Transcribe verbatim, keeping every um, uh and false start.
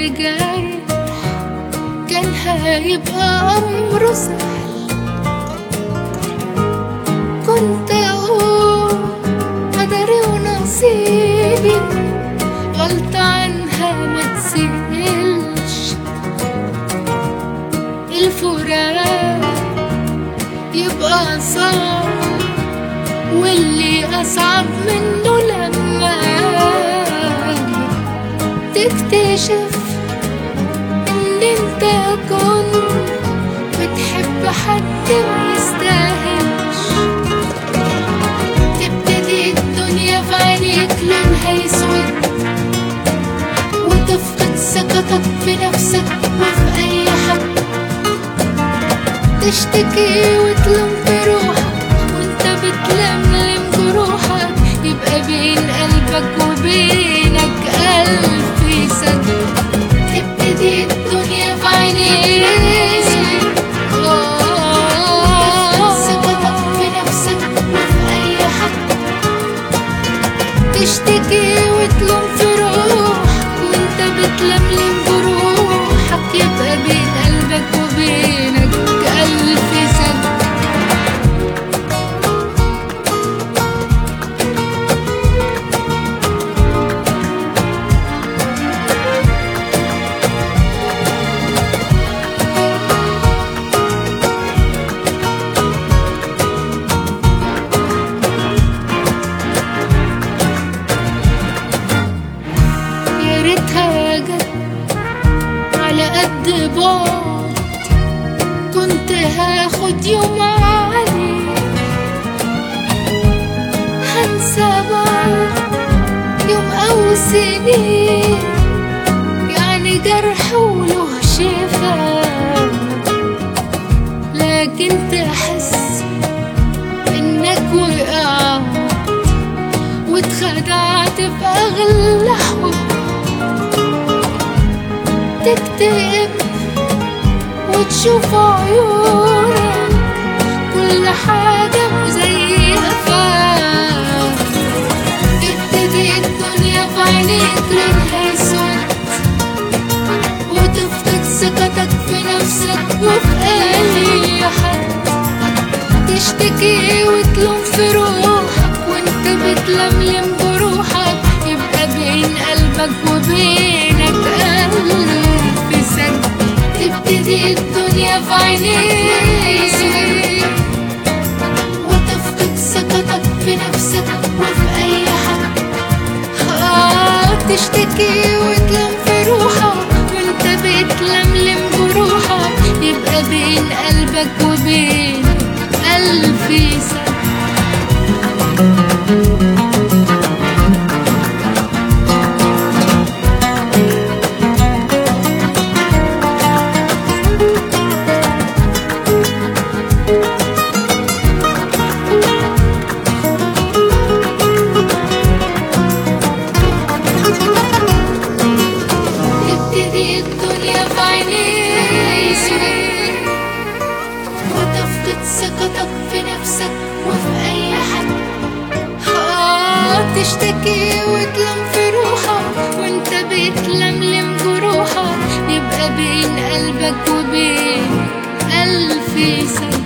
كل جرح كان هيبقى أمره سهل. كنت أقول قدري ونصيبي، غلطة عنها ما تسهلش. الفراق يبقى صعب، واللي أصعب منه لما تكتشف إن انت كنت بتحب حد ما يستاهلش. تبتدي الدنيا في عينيك لونها يسود، وتفقد ثقتك في نفسك وفي أي حد. تشتكي وتلوم في روحك وانت بتلملم جروحك، يبقى بين قلبك وبينك ألف سد. تبتدي الدنيا في عينيك ثقتك في نفسك وفي أي حد. تشتكي وتلوم في روحك وانت بتلملم جروحك، يبقى بين قلبك وبينك ألف سد. يا ريتها جت على قد بعد، كنت هاخد يوم عليك. هنسى بعد يوم أو سنين، يعني جرح وله شفا. لكن تحس إنك وقعت واتخدعت في أغلى حب. تكتب وتشوف عيونك كل حاجة مزيفة. تبتدي الدنيا في عينيك لونها يسود، وتفقد ثقتك في نفسك وفي أي حد. تشتكي وتلوم في روحك وانت بتلملم جروحك، يبقى بين قلبك وبينك ألف سد. تبتدي الدنيا في عينيك وتفقد ثقتك في نفسك وفي أي حد. آه تشتكي وتلوم في روحك وانت بتلملم جروحك، يبقى بين قلبك وبينك ألف سد. تبتدي الدنيا في عينيك وتفقد ثقتك في نفسك وفي أي حد. آه تشتكي وتلوم في روحك وانت بتلملم جروحك، يبقى بين قلبك وبينك ألف سد.